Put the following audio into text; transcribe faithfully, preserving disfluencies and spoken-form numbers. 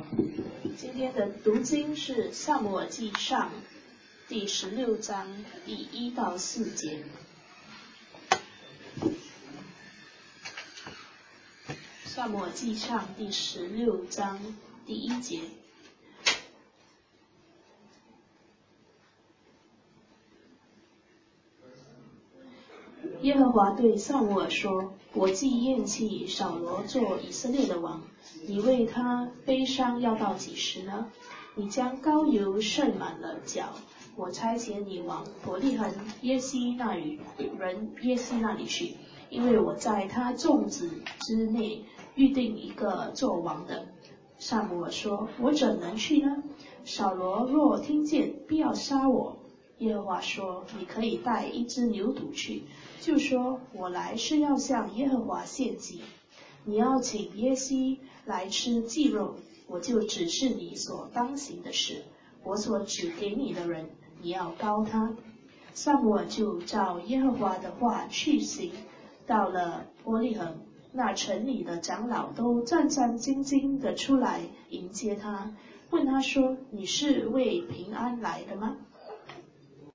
今天的读经是撒母耳记上第十六章第一到四节。撒母耳记上第十六章第一节。耶和华对撒母耳说：我既厌弃扫罗做以色列的王，你为他悲伤要到几时呢？你将膏油盛满了脚，我差遣你往伯利恒耶西那里人耶西那里去，因为我在他众子之内预定一个做王的。撒母耳说：我怎能去呢？扫罗若听见，必要杀我。耶和华说：你可以带一只牛犊去，就说我来是要向耶和华献祭。你要请耶西来吃祭肉，我就指示你所当行的事。我所指给你的人，你要膏他。撒母耳就照耶和华的话去行。到了伯利恒，那城里的长老都战战兢兢地出来迎接他，问他说：你是为平安来的吗？